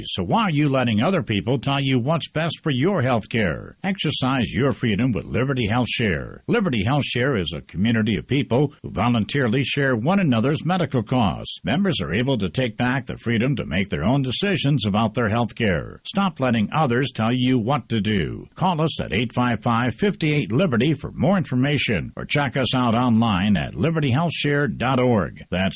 so why are you letting other people tell you what's best for your health care? Exercise your freedom with Liberty Health Share. Liberty Health Share is a community of people who voluntarily share one another's medical costs. Members are able to take back the freedom to make their own decisions about their health care. Stop letting others tell you what to do. Call us at 855-58-LIBERTY for more information, or check us out online at libertyhealthshare.org. That's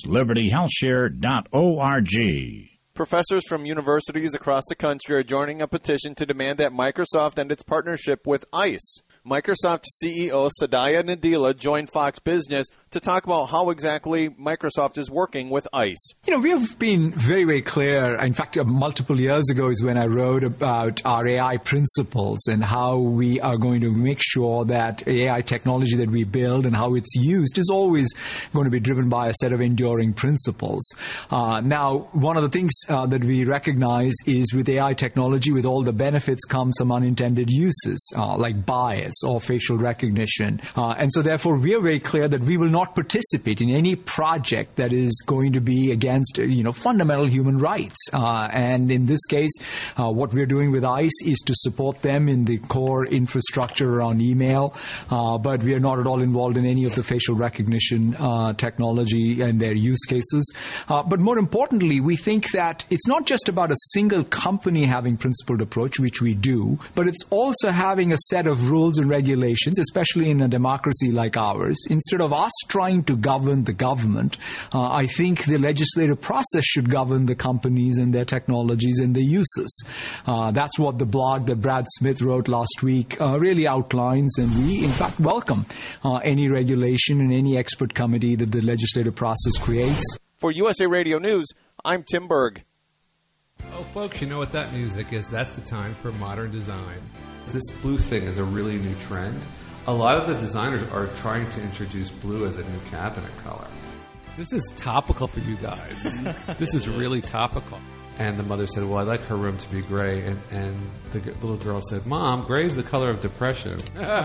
libertyhealthshare.org. Professors from universities across the country are joining a petition to demand that Microsoft end its partnership with ICE. Microsoft CEO Satya Nadella joined Fox Business to talk about how exactly Microsoft is working with ICE. We have been very, very clear. In fact, multiple years ago is when I wrote about our AI principles and how we are going to make sure that AI technology that we build and how it's used is always going to be driven by a set of enduring principles. Now, one of the things that we recognize is with AI technology, with all the benefits come some unintended uses, like bias or facial recognition. And so therefore, we are very clear that we will not participate in any project that is going to be against, fundamental human rights. And in this case, what we're doing with ICE is to support them in the core infrastructure around email, but we are not at all involved in any of the facial recognition technology and their use cases. But more importantly, we think that it's not just about a single company having principled approach, which we do, but it's also having a set of rules and regulations, especially in a democracy like ours. Instead of us trying to govern the government, I think the legislative process should govern the companies and their technologies and their uses. That's what the blog that Brad Smith wrote last week really outlines, and we, in fact, welcome any regulation and any expert committee that the legislative process creates. For USA Radio News, I'm Tim Berg. Oh, folks, you know what that music is. That's the time for modern design. This blue thing is a really new trend. A lot of the designers are trying to introduce blue as a new cabinet color. This is topical for you guys. This is really topical. And the mother said, well, I'd like her room to be gray. And the little girl said, Mom, gray is the color of depression.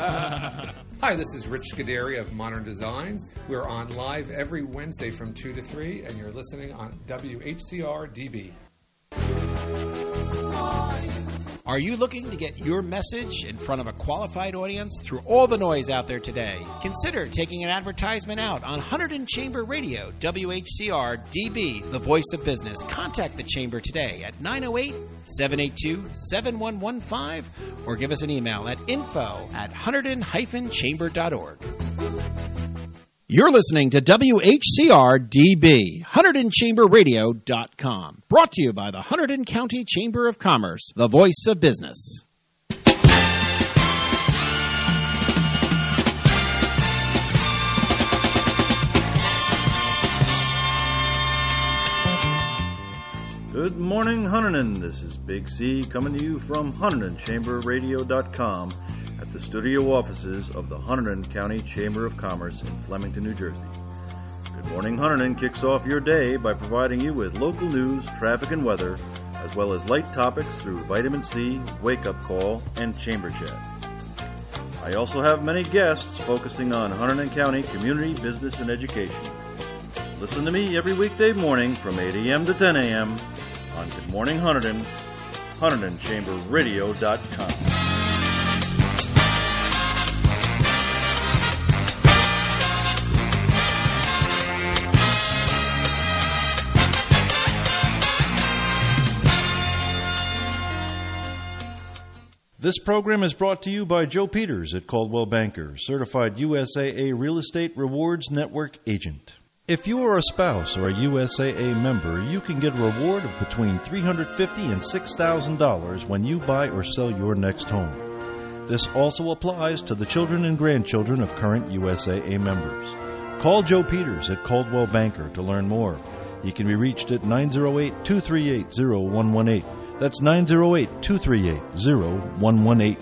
Hi, this is Rich Scuderi of Modern Design. We're on live every Wednesday from 2 to 3, and you're listening on WHCR DB. Are you looking to get your message in front of a qualified audience through all the noise out there today? Consider taking an advertisement out on Hunterdon Chamber Radio, WHCR DB, the voice of business. Contact the Chamber today at 908-782-7115 or give us an email at info@hunterdon-chamber.org. You're listening to WHCR-DB, HunterdonChamberRadio.com. Brought to you by the Hunterdon County Chamber of Commerce, the voice of business. Good morning, Hunterdon. This is Big C coming to you from HunterdonChamberRadio.com at the studio offices of the Hunterdon County Chamber of Commerce in Flemington, New Jersey. Good Morning Hunterdon kicks off your day by providing you with local news, traffic, and weather, as well as light topics through Vitamin C, Wake Up Call, and Chamber Chat. I also have many guests focusing on Hunterdon County community, business, and education. Listen to me every weekday morning from 8 a.m. to 10 a.m. on Good Morning Hunterdon, HunterdonChamberRadio.com. This program is brought to you by Joe Peters at Coldwell Banker, certified USAA Real Estate Rewards Network agent. If you are a spouse or a USAA member, you can get a reward of between $350 and $6,000 when you buy or sell your next home. This also applies to the children and grandchildren of current USAA members. Call Joe Peters at Coldwell Banker to learn more. He can be reached at 908-238-0118. That's 908-238-0118.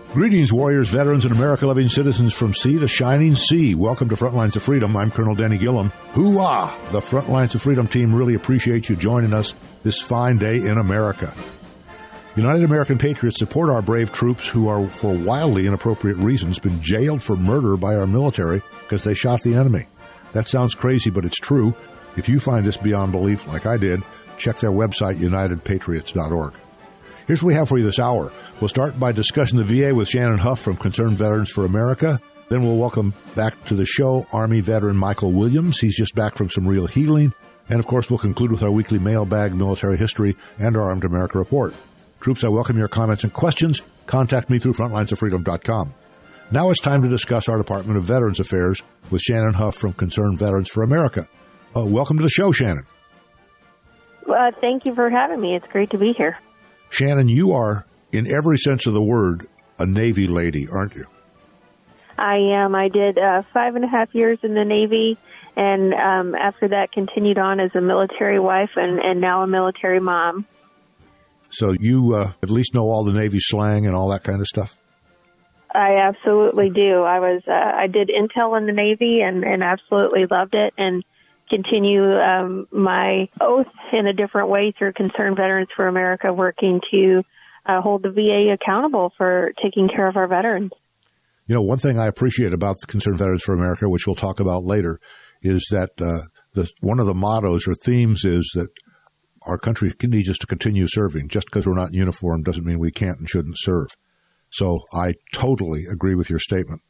Greetings, warriors, veterans, and America-loving citizens from sea to shining sea. Welcome to Frontlines of Freedom. I'm Colonel Danny Gillum. Hoo-ah! The Frontlines of Freedom team really appreciates you joining us this fine day in America. United American Patriots support our brave troops who are, for wildly inappropriate reasons, been jailed for murder by our military because they shot the enemy. That sounds crazy, but it's true. If you find this beyond belief, like I did, check their website, unitedpatriots.org. Here's what we have for you this hour. We'll start by discussing the VA with Shannon Huff from Concerned Veterans for America. Then we'll welcome back to the show Army veteran Michael Williams. He's just back from some real healing. And, of course, we'll conclude with our weekly mailbag, military history, and our Armed America Report. Troops, I welcome your comments and questions. Contact me through frontlinesoffreedom.com. Now it's time to discuss our Department of Veterans Affairs with Shannon Huff from Concerned Veterans for America. Welcome to the show, Shannon. Thank you for having me. It's great to be here. Shannon, you are, in every sense of the word, a Navy lady, aren't you? I am. I did 5.5 years in the Navy, and after that continued on as a military wife and now a military mom. So you at least know all the Navy slang and all that kind of stuff? I absolutely do. I did intel in the Navy and absolutely loved it, and continue my oath in a different way through Concerned Veterans for America, working to hold the VA accountable for taking care of our veterans. You know, one thing I appreciate about the Concerned Veterans for America, which we'll talk about later, is that one of the mottos or themes is that our country needs us to continue serving. Just because we're not in uniform doesn't mean we can't and shouldn't serve. So I totally agree with your statement.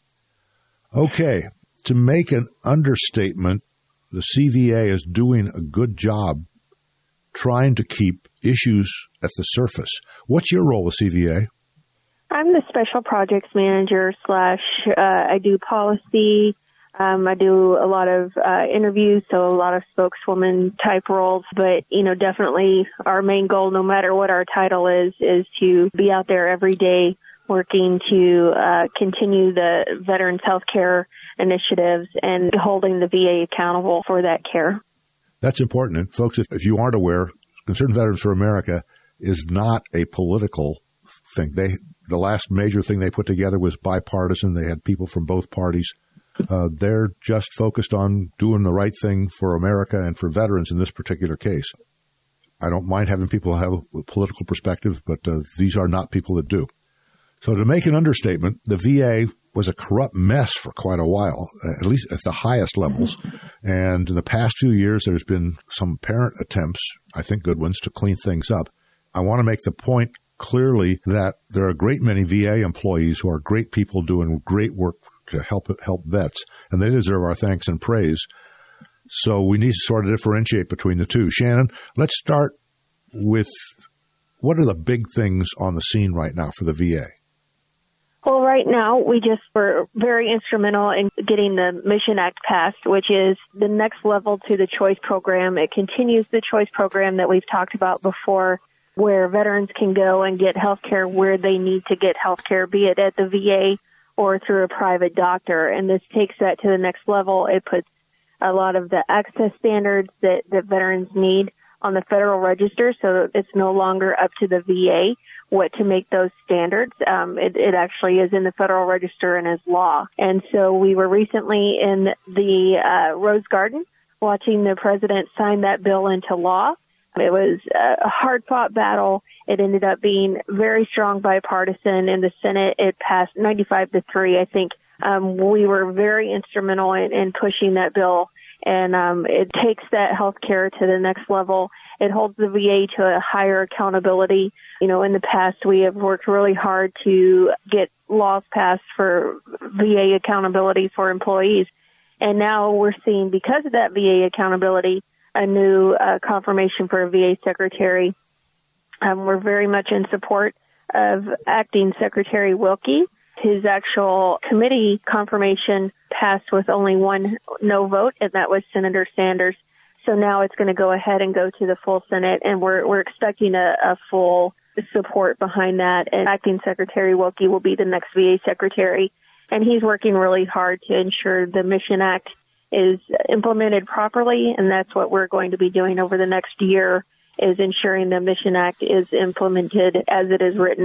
Okay, to make an understatement, the CVA is doing a good job trying to keep issues at the surface. What's your role with CVA? I'm the Special Projects Manager / I do policy. I do a lot of interviews, so a lot of spokeswoman type roles. But, definitely our main goal, no matter what our title is to be out there every day working to continue the veterans' health care initiatives and holding the VA accountable for that care. That's important. And folks, if you aren't aware, Concerned Veterans for America is not a political thing. The last major thing they put together was bipartisan. They had people from both parties. They're just focused on doing the right thing for America and for veterans in this particular case. I don't mind having people have a political perspective, but these are not people that do. So to make an understatement, the VA was a corrupt mess for quite a while, at least at the highest levels. And in the past few years, there's been some apparent attempts, I think good ones, to clean things up. I want to make the point clearly that there are a great many VA employees who are great people doing great work to help vets, and they deserve our thanks and praise. So we need to sort of differentiate between the two. Shannon, let's start with what are the big things on the scene right now for the VA? Well, right now, we just were very instrumental in getting the Mission Act passed, which is the next level to the CHOICE program. It continues the CHOICE program that we've talked about before, where veterans can go and get health care where they need to get health care, be it at the VA or through a private doctor. And this takes that to the next level. It puts a lot of the access standards that veterans need on the Federal Register, so it's no longer up to the VA what to make those standards. It actually is in the Federal Register and is law. And so we were recently in the Rose Garden watching the president sign that bill into law. It was a hard-fought battle. It ended up being very strong bipartisan. In the Senate, it passed 95-3. I think we were very instrumental in pushing that bill. And it takes that health care to the next level. It holds the VA to a higher accountability. In the past, we have worked really hard to get laws passed for VA accountability for employees. And now we're seeing, because of that VA accountability, a new confirmation for a VA secretary. We're very much in support of Acting Secretary Wilkie. His actual committee confirmation passed with only one no vote, and that was Senator Sanders. So now it's going to go ahead and go to the full Senate, and we're expecting a full support behind that. And Acting Secretary Wilkie will be the next VA secretary, and he's working really hard to ensure the Mission Act is implemented properly, and that's what we're going to be doing over the next year, is ensuring the Mission Act is implemented as it is written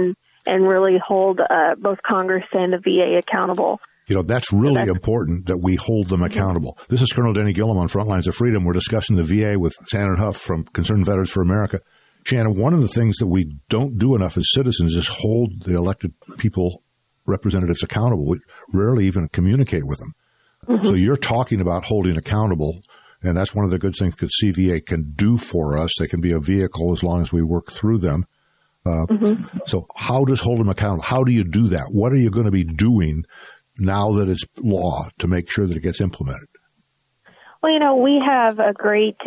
and really hold both Congress and the VA accountable. That's really important that we hold them accountable. This is Colonel Denny Gillum on Frontlines of Freedom. We're discussing the VA with Shannon Huff from Concerned Veterans for America. Shannon, one of the things that we don't do enough as citizens is hold the elected people, representatives accountable. We rarely even communicate with them. Mm-hmm. So you're talking about holding accountable, and that's one of the good things that CVA can do for us. They can be a vehicle as long as we work through them. So how does hold them accountable? How do you do that? What are you going to be doing now that it's law to make sure that it gets implemented? Well, we have a great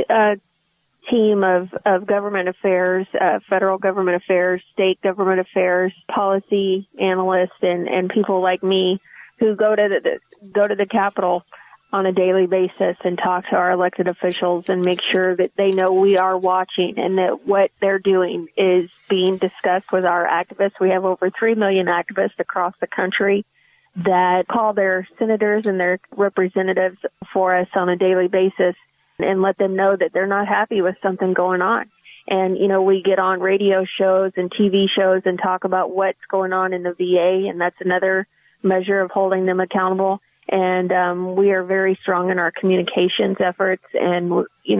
team of government affairs, federal government affairs, state government affairs, policy analysts, and people like me who go to the Capitol on a daily basis and talk to our elected officials and make sure that they know we are watching and that what they're doing is being discussed with our activists. We have over 3 million activists across the country that call their senators and their representatives for us on a daily basis and let them know that they're not happy with something going on. And, we get on radio shows and TV shows and talk about what's going on in the VA, and that's another measure of holding them accountable. And we are very strong in our communications efforts, and,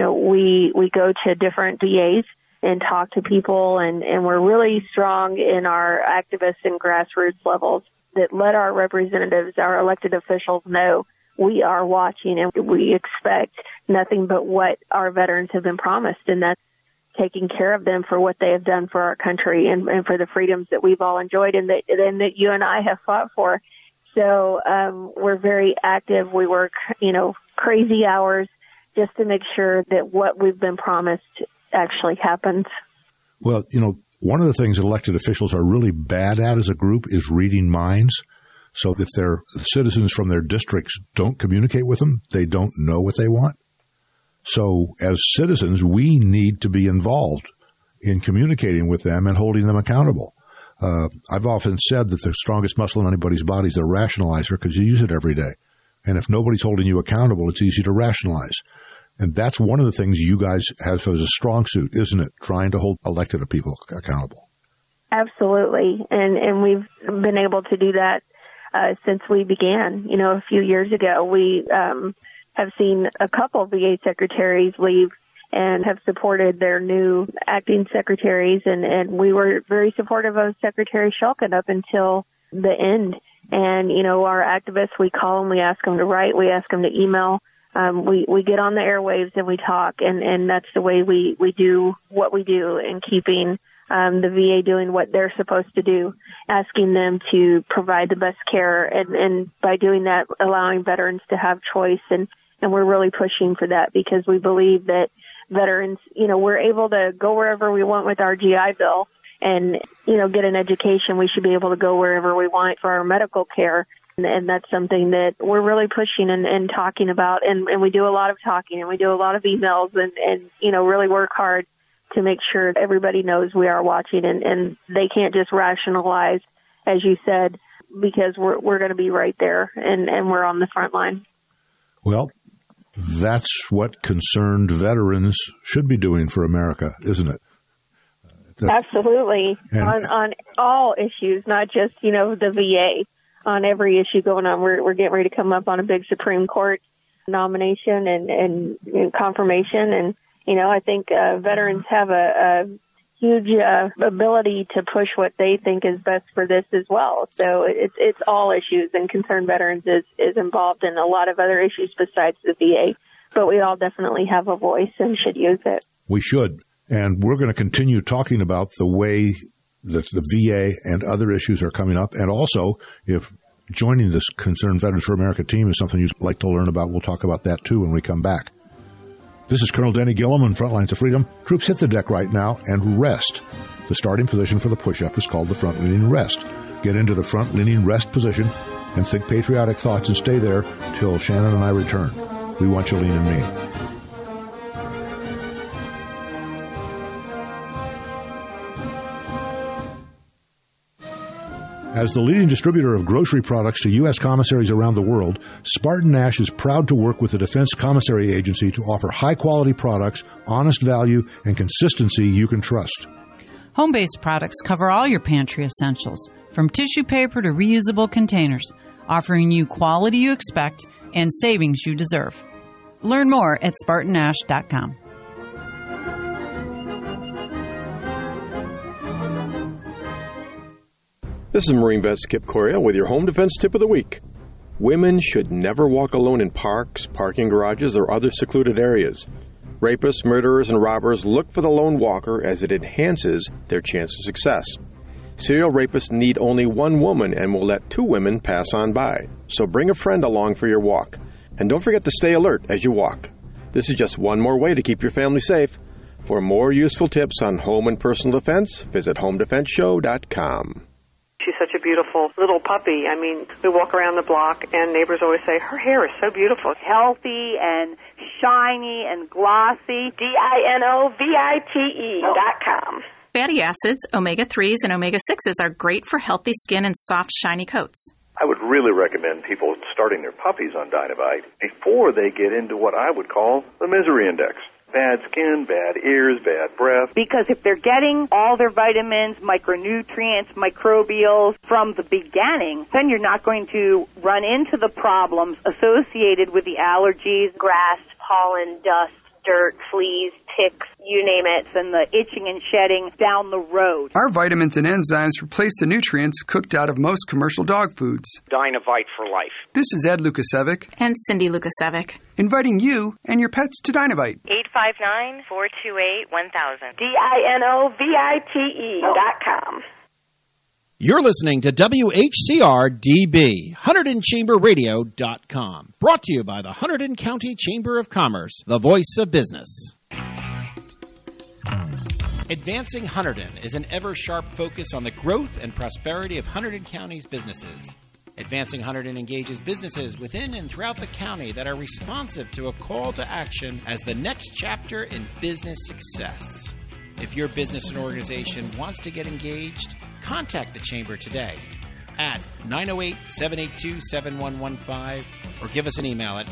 we go to different VAs and talk to people, and we're really strong in our activists and grassroots levels that let our representatives, our elected officials know we are watching and we expect nothing but what our veterans have been promised, and that's taking care of them for what they have done for our country and for the freedoms that we've all enjoyed and that you and I have fought for. So we're very active. We work, crazy hours just to make sure that what we've been promised actually happens. Well, one of the things that elected officials are really bad at as a group is reading minds. So if their citizens from their districts don't communicate with them, they don't know what they want. So as citizens, we need to be involved in communicating with them and holding them accountable. I've often said that the strongest muscle in anybody's body is their rationalizer because you use it every day. And if nobody's holding you accountable, it's easy to rationalize. And that's one of the things you guys have as a strong suit, isn't it? Trying to hold elected people accountable. Absolutely. And we've been able to do that since we began. A few years ago, we have seen a couple of VA secretaries leave and have supported their new acting secretaries. And we were very supportive of Secretary Shulkin up until the end. And, our activists, we call them, we ask them to write, we ask them to email. We get on the airwaves and we talk, and that's the way we do what we do in keeping the VA doing what they're supposed to do, asking them to provide the best care, and by doing that, allowing veterans to have choice. And we're really pushing for that because we believe that veterans, we're able to go wherever we want with our GI Bill and, get an education. We should be able to go wherever we want for our medical care. And that's something that we're really pushing and talking about. And we do a lot of talking and we do a lot of emails and really work hard to make sure everybody knows we are watching and they can't just rationalize, as you said, because we're going to be right there and we're on the front line. Well, that's what concerned veterans should be doing for America, isn't it? Absolutely. On all issues, not just, the VA. On every issue going on, we're getting ready to come up on a big Supreme Court nomination and confirmation. And, I think veterans have a huge ability to push what they think is best for this as well. So it's all issues, and Concerned Veterans is involved in a lot of other issues besides the VA. But we all definitely have a voice and should use it. We should. And we're going to continue talking about the way that the VA and other issues are coming up. And also, if joining this Concerned Veterans for America team is something you'd like to learn about, we'll talk about that too when we come back. This is Colonel Denny Gillum on Frontlines of Freedom. Troops hit the deck right now and rest. The starting position for the push-up is called the front-leaning rest. Get into the front-leaning rest position and think patriotic thoughts and stay there till Shannon and I return. We want you lean and mean. As the leading distributor of grocery products to U.S. commissaries around the world, SpartanNash is proud to work with the Defense Commissary Agency to offer high-quality products, honest value, and consistency you can trust. Home-based products cover all your pantry essentials, from tissue paper to reusable containers, offering you quality you expect and savings you deserve. Learn more at SpartanAsh.com. This is Marine vet Skip Coria with your home defense tip of the week. Women should never walk alone in parks, parking garages, or other secluded areas. Rapists, murderers, and robbers look for the lone walker as it enhances their chance of success. Serial rapists need only one woman and will let two women pass on by. So bring a friend along for your walk. And don't forget to stay alert as you walk. This is just one more way to keep your family safe. For more useful tips on home and personal defense, visit HomeDefenseShow.com. She's such a beautiful little puppy. I mean, we walk around the block, and neighbors always say, her hair is so beautiful. Healthy and shiny and glossy. DINOVITE.com. Fatty acids, omega-3s, and omega-6s are great for healthy skin and soft, shiny coats. I would really recommend people starting their puppies on Dinovite before they get into what I would call the misery index. Bad skin, bad ears, bad breath. Because if they're getting all their vitamins, micronutrients, microbials from the beginning, then you're not going to run into the problems associated with the allergies, grass, pollen, dust, dirt, fleas, ticks, you name it, and the itching and shedding down the road. Our vitamins and enzymes replace the nutrients cooked out of most commercial dog foods. Dinovite for life. This is Ed Lukasevic. And Cindy Lukasevic. Inviting you and your pets to Dinovite. 859-428-1000. DINOVITE.com. You're listening to WHCR-DB, HunterdonChamberRadio.com. Brought to you by the Hunterdon County Chamber of Commerce, the voice of business. Advancing Hunterdon is an ever-sharp focus on the growth and prosperity of Hunterdon County's businesses. Advancing Hunterdon engages businesses within and throughout the county that are responsive to a call to action as the next chapter in business success. If your business and organization wants to get engaged, contact the Chamber today at 908-782-7115 or give us an email at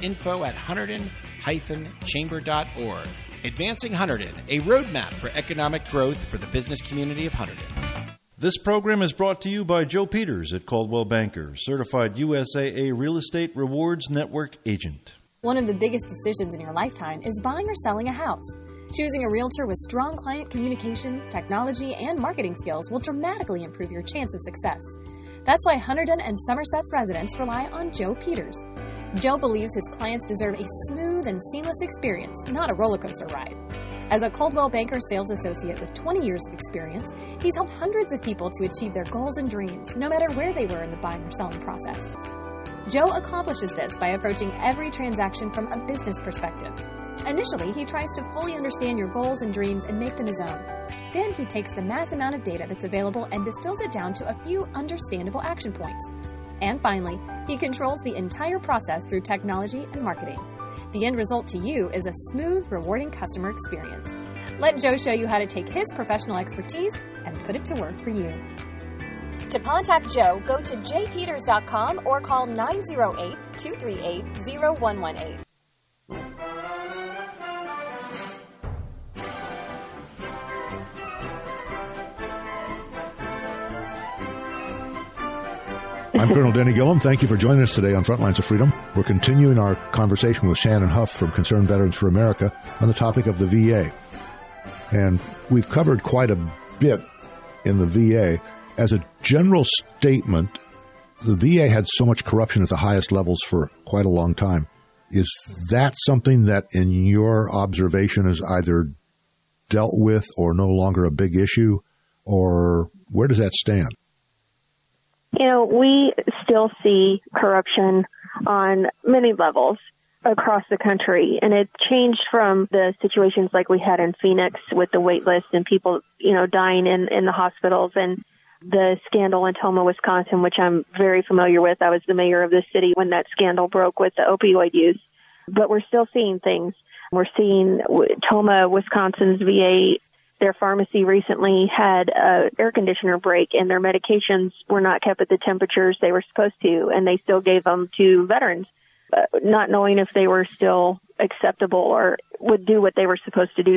info@hunterdon-chamber.org. Advancing Hunterdon, a roadmap for economic growth for the business community of Hunterdon. This program is brought to you by Joe Peters at Caldwell Banker, certified USAA Real Estate Rewards Network agent. One of the biggest decisions in your lifetime is buying or selling a house. Choosing a realtor with strong client communication, technology, and marketing skills will dramatically improve your chance of success. That's why Hunterdon and Somerset's residents rely on Joe Peters. Joe believes his clients deserve a smooth and seamless experience, not a roller coaster ride. As a Coldwell Banker sales associate with 20 years of experience, he's helped hundreds of people to achieve their goals and dreams, no matter where they were in the buying or selling process. Joe accomplishes this by approaching every transaction from a business perspective. Initially, he tries to fully understand your goals and dreams and make them his own. Then he takes the mass amount of data that's available and distills it down to a few understandable action points. And finally, he controls the entire process through technology and marketing. The end result to you is a smooth, rewarding customer experience. Let Joe show you how to take his professional expertise and put it to work for you. To contact Joe, go to jpeters.com or call 908-238-0118. I'm Colonel Denny Gillum. Thank you for joining us today on Frontlines of Freedom. We're continuing our conversation with Shannon Huff from Concerned Veterans for America on the topic of the VA. And we've covered quite a bit in the VA. As a general statement, the VA had so much corruption at the highest levels for quite a long time. Is that something that, in your observation, is either dealt with or no longer a big issue? Or where does that stand? You know, we still see corruption on many levels across the country, and it changed from the situations like we had in Phoenix with the wait list and people, you know, dying in the hospitals, and the scandal in Tomah, Wisconsin, which I'm very familiar with. I was the mayor of the city when that scandal broke with the opioid use. But we're still seeing things. We're seeing Tomah, Wisconsin's VA, their pharmacy recently had an air conditioner break, and their medications were not kept at the temperatures they were supposed to, and they still gave them to veterans, not knowing if they were still acceptable or would do what they were supposed to do.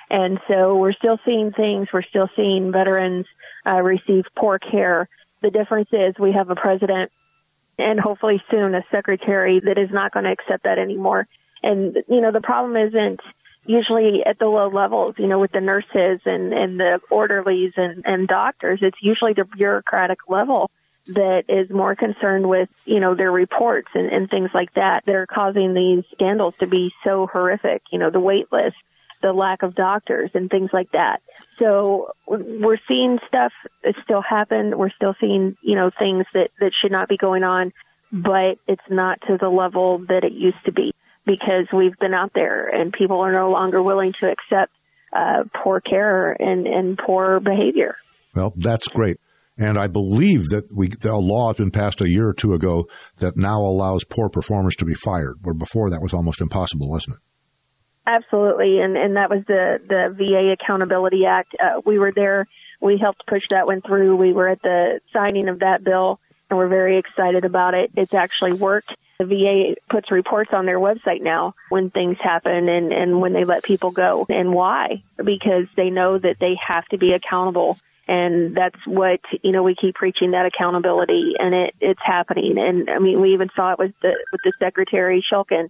And so we're still seeing things. We're still seeing veterans receive poor care. The difference is we have a president and hopefully soon a secretary that is not going to accept that anymore. And, the problem isn't usually at the low levels, with the nurses and the orderlies and doctors. It's usually the bureaucratic level that is more concerned with, their reports and things like that are causing these scandals to be so horrific, the wait list, the lack of doctors and things like that. So we're seeing stuff that still happen. We're still seeing, things that should not be going on, but it's not to the level that it used to be because we've been out there and people are no longer willing to accept poor care and poor behavior. Well, that's great. And I believe that a law has been passed a year or two ago that now allows poor performers to be fired, where before that was almost impossible, wasn't it? Absolutely, and that was the VA Accountability Act. We were there. We helped push that one through. We were at the signing of that bill, and we're very excited about it. It's actually worked. The VA puts reports on their website now when things happen and when they let people go. And why? Because they know that they have to be accountable. And that's what, we keep preaching, that accountability, and it's happening. And I mean, we even saw it with the Secretary Shulkin.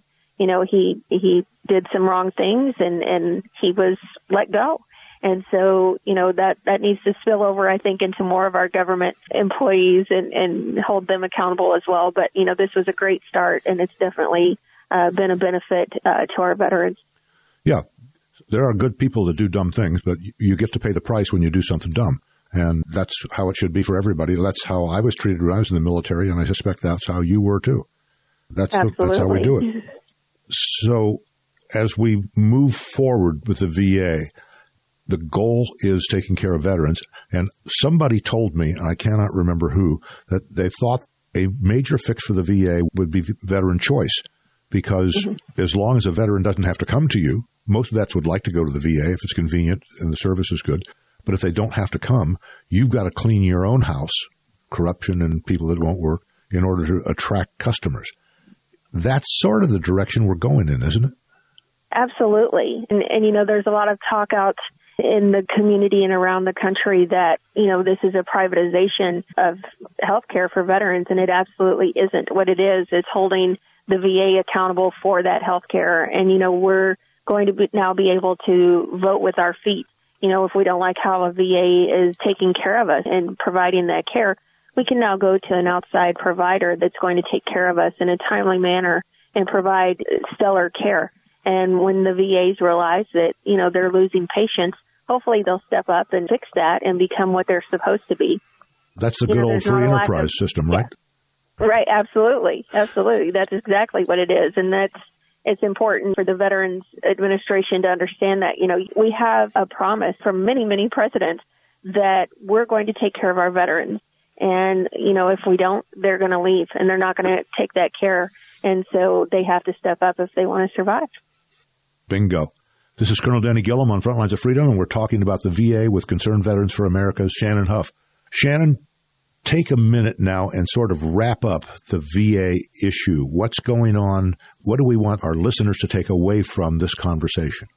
He did some wrong things and he was let go. And so, that needs to spill over, I think, into more of our government employees and hold them accountable as well. But, this was a great start, and it's definitely been a benefit to our veterans. Yeah, there are good people that do dumb things, but you get to pay the price when you do something dumb. And that's how it should be for everybody. That's how I was treated when I was in the military, and I suspect that's how you were too. That's how we do it. So as we move forward with the VA, the goal is taking care of veterans. And somebody told me, and I cannot remember who, that they thought a major fix for the VA would be veteran choice, because as long as a veteran doesn't have to come to you, most vets would like to go to the VA if it's convenient and the service is good. But if they don't have to come, you've got to clean your own house, corruption and people that won't work, in order to attract customers. That's sort of the direction we're going in, isn't it? Absolutely. And there's a lot of talk out in the community and around the country that, this is a privatization of healthcare for veterans, and it absolutely isn't. What it is holding the VA accountable for that healthcare. And, we're going to now be able to vote with our feet. If we don't like how a VA is taking care of us and providing that care, we can now go to an outside provider that's going to take care of us in a timely manner and provide stellar care. And when the VAs realize that, they're losing patients, hopefully they'll step up and fix that and become what they're supposed to be. That's the good old free enterprise system, right? Yeah. Right, absolutely. Absolutely. That's exactly what it is. And it's important for the Veterans Administration to understand that, we have a promise from many, many presidents that we're going to take care of our veterans. And, if we don't, they're going to leave and they're not going to take that care. And so they have to step up if they want to survive. Bingo. This is Colonel Denny Gillum on Frontlines of Freedom, and we're talking about the VA with Concerned Veterans for America's Shannon Huff. Shannon, take a minute now and sort of wrap up the VA issue. What's going on? What do we want our listeners to take away from this conversation?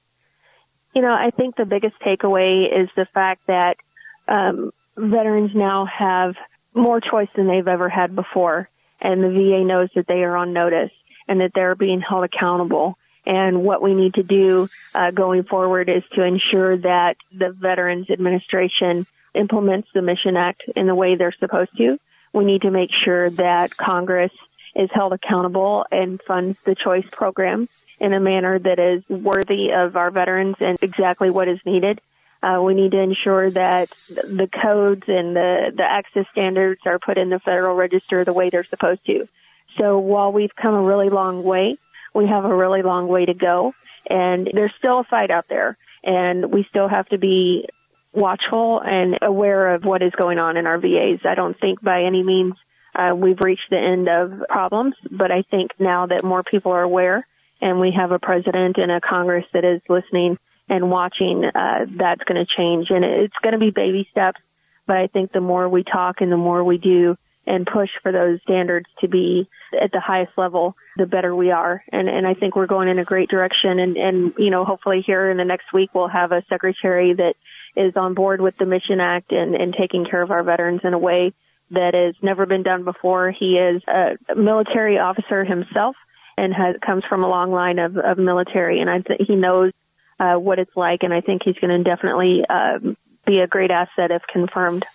I think the biggest takeaway is the fact that veterans now have more choice than they've ever had before, and the VA knows that they are on notice and that they're being held accountable. And what we need to do going forward is to ensure that the Veterans Administration implements the Mission Act in the way they're supposed to. We need to make sure that Congress is held accountable and funds the choice program in a manner that is worthy of our veterans and exactly what is needed. We need to ensure that the codes and the access standards are put in the Federal Register the way they're supposed to. So while we've come a really long way, we have a really long way to go, and there's still a fight out there, and we still have to be watchful and aware of what is going on in our VAs. I don't think by any means we've reached the end of problems, but I think now that more people are aware and we have a president and a Congress that is listening and watching, that's going to change. And it's going to be baby steps, but I think the more we talk and the more we do and push for those standards to be at the highest level, the better we are. And I think we're going in a great direction. And hopefully here in the next week, we'll have a secretary that is on board with the Mission Act and taking care of our veterans in a way that has never been done before. He is a military officer himself and comes from a long line of military. And he knows what it's like. And I think he's going to definitely be a great asset if confirmed.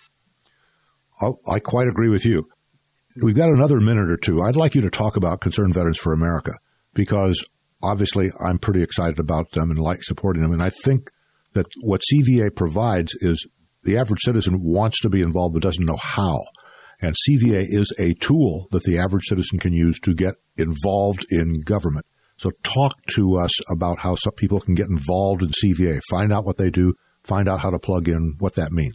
I quite agree with you. We've got another minute or two. I'd like you to talk about Concerned Veterans for America, because obviously I'm pretty excited about them and like supporting them. And I think that what CVA provides is the average citizen wants to be involved but doesn't know how. And CVA is a tool that the average citizen can use to get involved in government. So talk to us about how some people can get involved in CVA, find out what they do, find out how to plug in, what that means.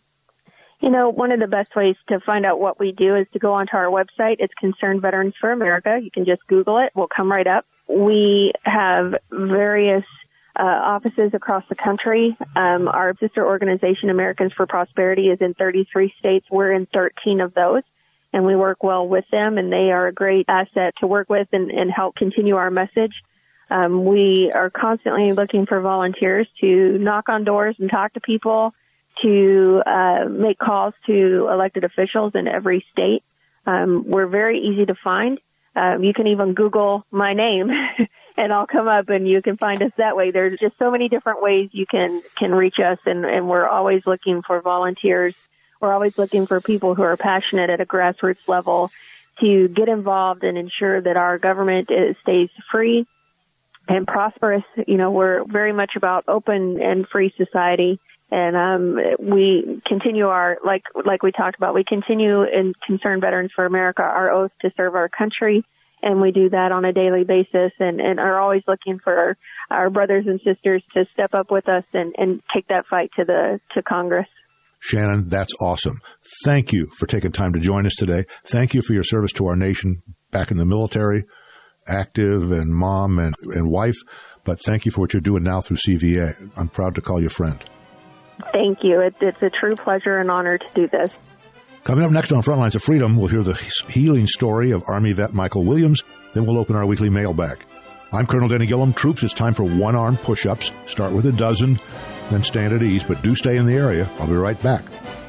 One of the best ways to find out what we do is to go onto our website. It's Concerned Veterans for America. You can just Google it. We'll come right up. We have various offices across the country. Our sister organization, Americans for Prosperity, is in 33 states. We're in 13 of those, and we work well with them, and they are a great asset to work with and help continue our message. We are constantly looking for volunteers to knock on doors and talk to people, to make calls to elected officials in every state. We're very easy to find. You can even Google my name and I'll come up and you can find us that way. There's just so many different ways you can reach us, and we're always looking for volunteers. We're always looking for people who are passionate at a grassroots level to get involved and ensure that our government stays free and prosperous. We're very much about open and free society. And we continue like we talked about, we continue in Concerned Veterans for America, our oath to serve our country, and we do that on a daily basis and are always looking for our brothers and sisters to step up with us and take that fight to Congress. Shannon, that's awesome. Thank you for taking time to join us today. Thank you for your service to our nation back in the military, active and mom and wife, but thank you for what you're doing now through CVA. I'm proud to call you friend. Thank you. It's a true pleasure and honor to do this. Coming up next on Frontlines of Freedom, we'll hear the healing story of Army vet Michael Williams. Then we'll open our weekly mailbag. I'm Colonel Denny Gillum. Troops, it's time for one-arm push-ups. Start with a dozen, then stand at ease, but do stay in the area. I'll be right back.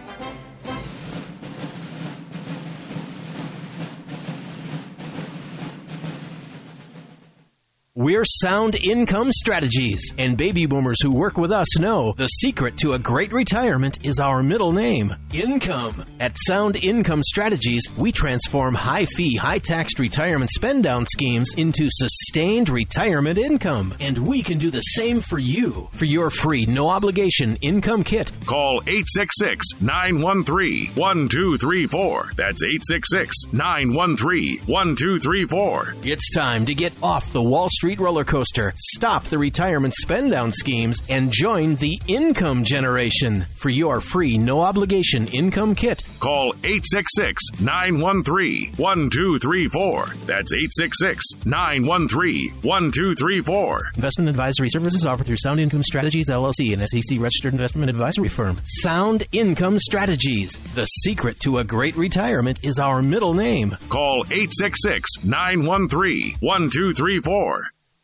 We're Sound Income Strategies, and baby boomers who work with us know the secret to a great retirement is our middle name, Income. At Sound Income Strategies, we transform high-fee, high-taxed retirement spend-down schemes into sustained retirement income. And we can do the same for you. For your free, no-obligation income kit, call 866-913-1234. That's 866-913-1234. It's time to get off the Wall Street roller coaster, stop the retirement spend-down schemes, and join the income generation. For your free, no-obligation income kit, call 866-913-1234. That's 866-913-1234. Investment advisory services offered through Sound Income Strategies, LLC, an SEC-registered investment advisory firm. Sound Income Strategies. The secret to a great retirement is our middle name. Call 866-913-1234.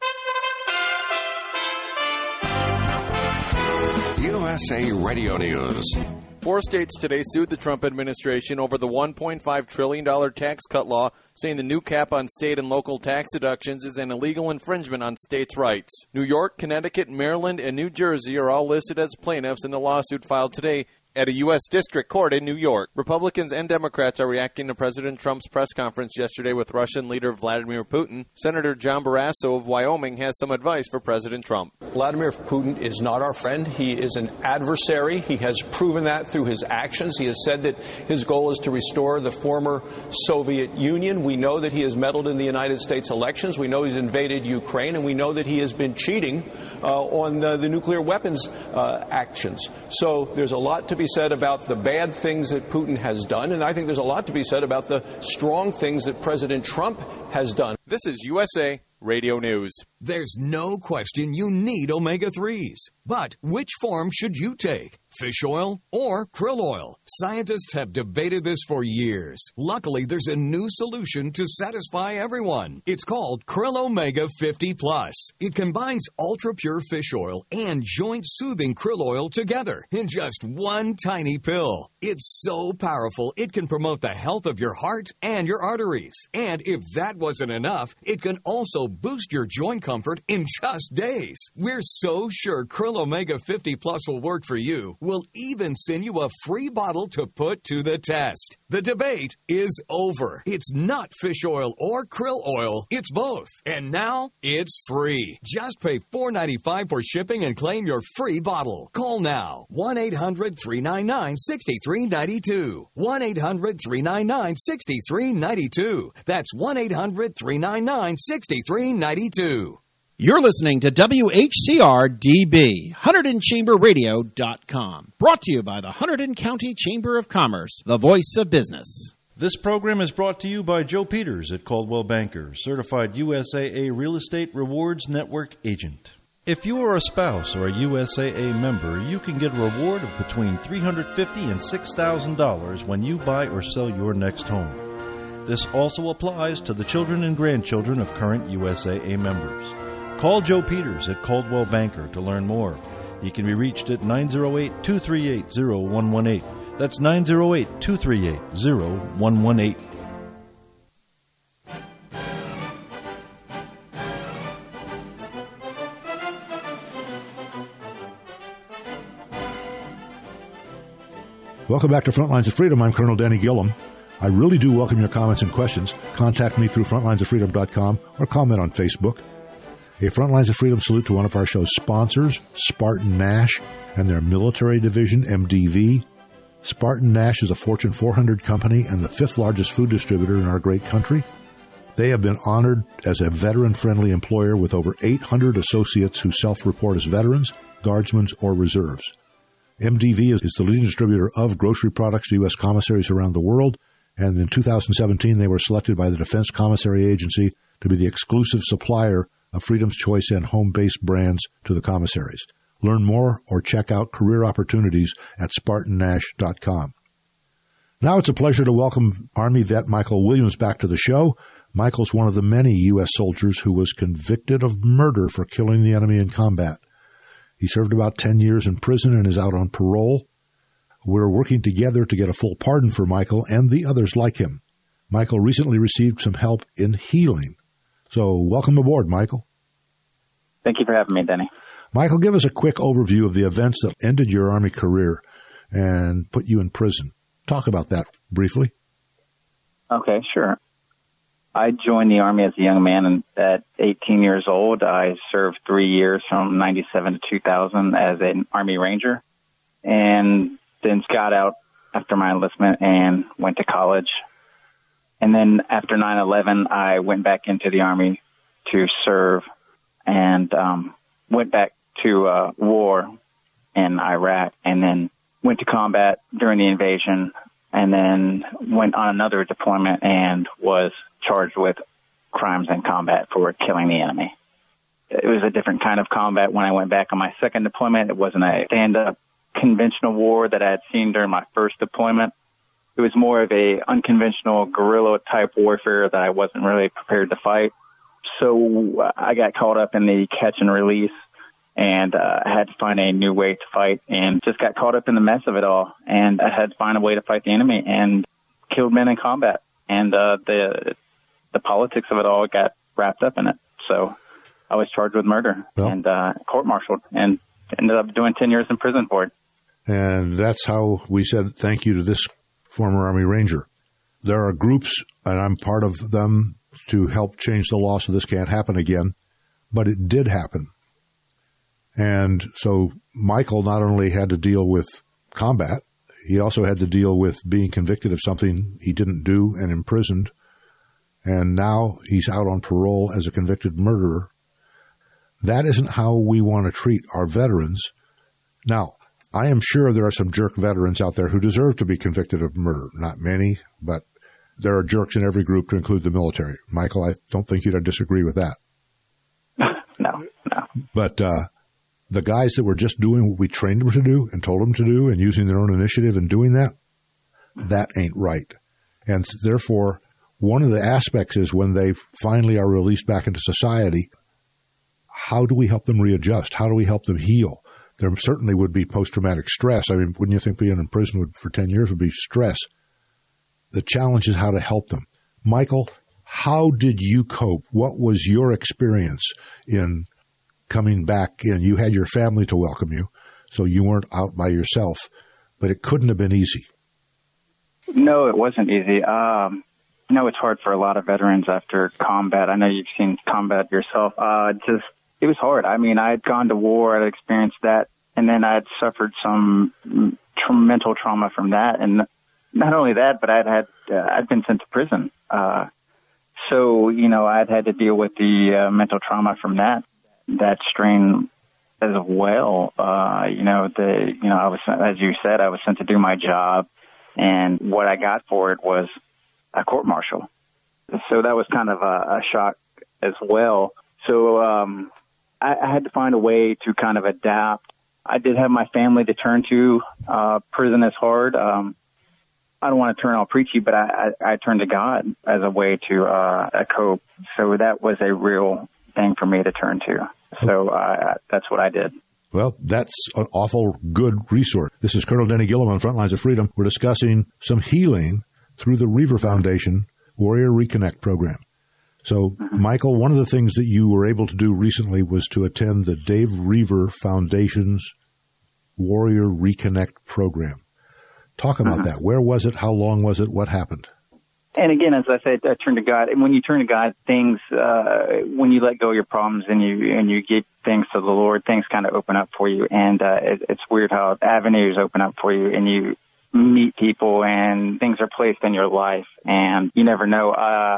USA Radio News. 4 states today sued the Trump administration over the $1.5 trillion tax cut law, saying the new cap on state and local tax deductions is an illegal infringement on states' rights. New York, Connecticut, Maryland, and New Jersey are all listed as plaintiffs in the lawsuit filed today at a U.S. District Court in New York. Republicans and Democrats are reacting to President Trump's press conference yesterday with Russian leader Vladimir Putin. Senator John Barrasso of Wyoming has some advice for President Trump. Vladimir Putin is not our friend. He is an adversary. He has proven that through his actions. He has said that his goal is to restore the former Soviet Union. We know that he has meddled in the United States elections. We know he's invaded Ukraine, and we know that he has been cheating on the nuclear weapons actions. So there's a lot to be said about the bad things that Putin has done, and I think there's a lot to be said about the strong things that President Trump has done. This is USA Radio News. There's no question you need omega-3s. But which form should you take? Fish oil or krill oil? Scientists have debated this for years. Luckily, there's a new solution to satisfy everyone. It's called Krill Omega 50 Plus. It combines ultra-pure fish oil and joint-soothing krill oil together in just one tiny pill. It's so powerful, it can promote the health of your heart and your arteries. And if that wasn't enough, it can also boost your joint comfort in just days. We're so sure Krill Omega 50 Plus will work for you. We'll even send you a free bottle to put to the test. The debate is over. It's not fish oil or krill oil. It's both. And now it's free. Just pay $4.95 for shipping and claim your free bottle. Call now. 1-800-399-6392. 1-800-399-6392. That's 1-800-399-6392. You're listening to WHCR-DB, HunterdonChamberRadio.com. Brought to you by the Hunterdon County Chamber of Commerce, the voice of business. This program is brought to you by Joe Peters at Coldwell Banker, certified USAA Real Estate Rewards Network agent. If you are a spouse or a USAA member, you can get a reward of between $350 and $6,000 when you buy or sell your next home. This also applies to the children and grandchildren of current USAA members. Call Joe Peters at Coldwell Banker to learn more. He can be reached at 908-238-0118. That's 908-238-0118. Welcome back to Frontlines of Freedom. I'm Colonel Danny Gillum. I really do welcome your comments and questions. Contact me through frontlinesoffreedom.com or comment on Facebook. A Frontlines of Freedom salute to one of our show's sponsors, Spartan Nash, and their military division, MDV. Spartan Nash is a Fortune 400 company and the fifth largest food distributor in our great country. They have been honored as a veteran-friendly employer with over 800 associates who self-report as veterans, guardsmen, or reserves. MDV is the leading distributor of grocery products to U.S. commissaries around the world, and in 2017 they were selected by the Defense Commissary Agency to be the exclusive supplier of Freedom's Choice and home-based brands to the commissaries. Learn more or check out career opportunities at SpartanNash.com. Now it's a pleasure to welcome Army vet Michael Williams back to the show. Michael's one of the many U.S. soldiers who was convicted of murder for killing the enemy in combat. He served about 10 years in prison and is out on parole. We're working together to get a full pardon for Michael and the others like him. Michael recently received some help in healing. So welcome aboard, Michael. Thank you for having me, Denny. Michael, give us a quick overview of the events that ended your Army career and put you in prison. Talk about that briefly. Okay, sure. I joined the Army as a young man, and at 18 years old, I served 3 years from 97 to 2000 as an Army Ranger, and then got out after my enlistment and went to college. And then after 9/11, I went back into the Army to serve and went back to war in Iraq, and then went to combat during the invasion, and then went on another deployment and was charged with crimes in combat for killing the enemy. It was a different kind of combat when I went back on my second deployment. It wasn't a stand-up conventional war that I had seen during my first deployment. It was more of a unconventional guerrilla-type warfare that I wasn't really prepared to fight. So I got caught up in the catch and release, and I had to find a new way to fight, and just got caught up in the mess of it all. And I had to find a way to fight the enemy and killed men in combat. And the politics of it all got wrapped up in it. So I was charged with murder and court-martialed, and ended up doing 10 years in prison for it. And that's how we said thank you to this former Army Ranger. There are groups, and I'm part of them, to help change the law so this can't happen again, but it did happen. And so Michael not only had to deal with combat, he also had to deal with being convicted of something he didn't do and imprisoned, and now he's out on parole as a convicted murderer. That isn't how we want to treat our veterans. Now, I am sure there are some jerk veterans out there who deserve to be convicted of murder. Not many, but there are jerks in every group, to include the military. Michael, I don't think you'd disagree with that. But the guys that were just doing what we trained them to do and told them to do and using their own initiative and doing that ain't right. And therefore, one of the aspects is when they finally are released back into society, how do we help them readjust? How do we help them heal? There certainly would be post-traumatic stress. I mean, wouldn't you think being in prison for 10 years would be stress? The challenge is how to help them. Michael, how did you cope? What was your experience in coming back in? You had your family to welcome you, so you weren't out by yourself, but it couldn't have been easy. No, it wasn't easy. It's hard for a lot of veterans after combat. I know you've seen combat yourself. It was hard. I mean, I had gone to war, I'd experienced that, and then I'd suffered some mental trauma from that. And not only that, but I'd been sent to prison. So, I'd had to deal with the mental trauma from that strain as well. I was, as you said, I was sent to do my job, and what I got for it was a court-martial. So that was kind of a shock as well. So I had to find a way to kind of adapt. I did have my family to turn to. Prison is hard. I don't want to turn all preachy, but I turned to God as a way to cope. So that was a real thing for me to turn to. So that's what I did. Well, that's an awful good resource. This is Colonel Denny Gillum on Frontlines of Freedom. We're discussing some healing through the Reaver Foundation Warrior Reconnect program. So, Michael, one of the things that you were able to do recently was to attend the Dave Reaver Foundation's Warrior Reconnect program. Talk about that. Where was it? How long was it? What happened? And again, as I said, I turned to God. And when you turn to God, things, when you let go of your problems and you give things to the Lord, things kind of open up for you. And it's weird how avenues open up for you, and you meet people and things are placed in your life, and you never know.